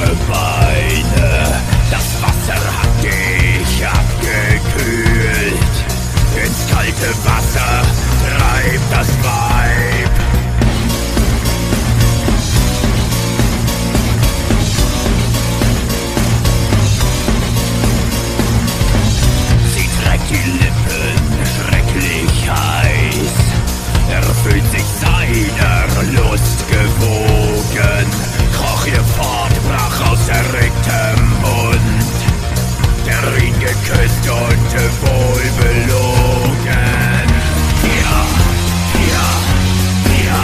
Beine, das Wasser hat dich abgekühlt. Ins kalte Wasser treibt das Weib. Sie trägt die Lippen schrecklich heiß. Er fühlt sich seiner Lust gewogen, kroch ihr fort, brach aus erregtem Mund, der ihn geküsst und wohl belogen. Ja, ja, ja,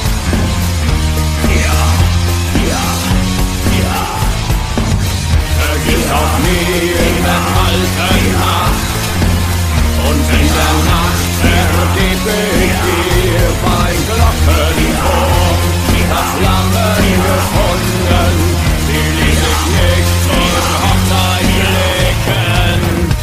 ja, ja, ja. Vergiss auch nie in der kalten Nacht, und in der Nacht vergebe ich dir beim Glockenturm. Das Flammen gefunden, die ließ ich nicht zur Hochzeit blicken.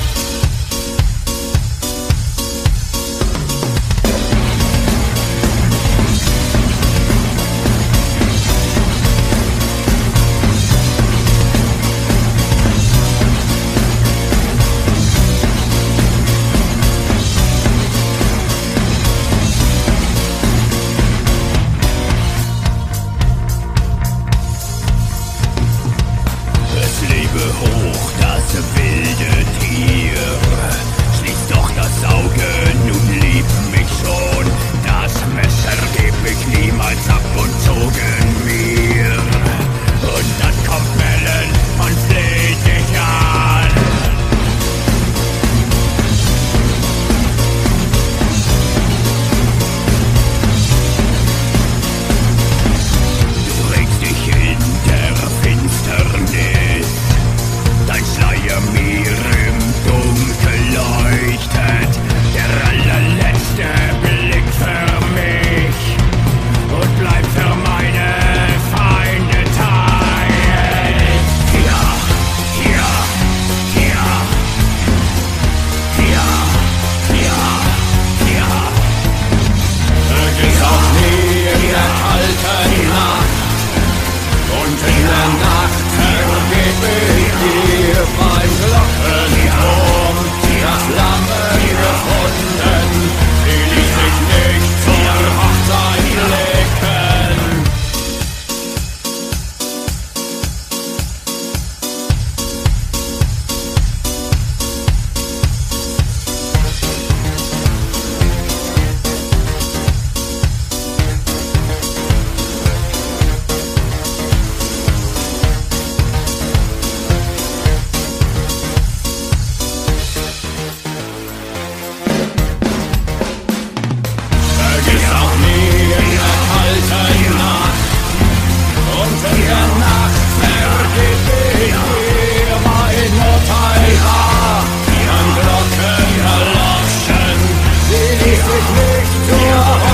Hoch das wilde Tier, schließ doch das Auge, nun liebt mich schon. Das Messer geb ich niemals ab und zogen mir. Und dann kommt Mellen und fleht dich an. Du regst dich in der Finsternis, dein Schleier mir im Dunkel leuchtet, der allerletzte Blick für mich und bleibt für meine Feinde teilt. Ja, ja, ja, ja, ja, ja. Vergiss auch nie in der kalten Nacht, und in der Nacht vergebe ich dir beim Glockenturm. Das Flammen gefunden, die ließ ich nicht zur Hochzeit blicken. Vergiss auch nie in der kalten Nacht, und in der Nacht vergebe ich dir mein Urteil war. An Glocken erloschen, die ließ ich nicht zur